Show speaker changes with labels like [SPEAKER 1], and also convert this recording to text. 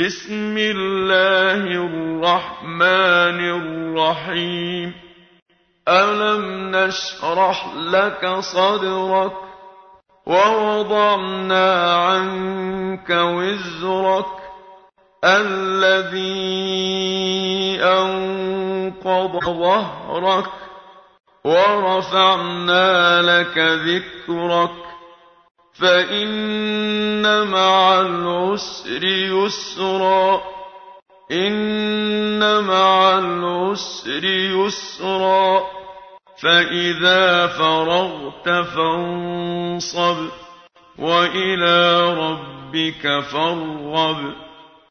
[SPEAKER 1] بسم الله الرحمن الرحيم ألم نشرح لك صدرك ووضعنا عنك وزرك الذي أنقض ظهرك ورفعنا لك ذكرك فإن مع العسر يسرا إن مع العسر يسرا فإذا فرغت فانصب وإلى ربك فارغب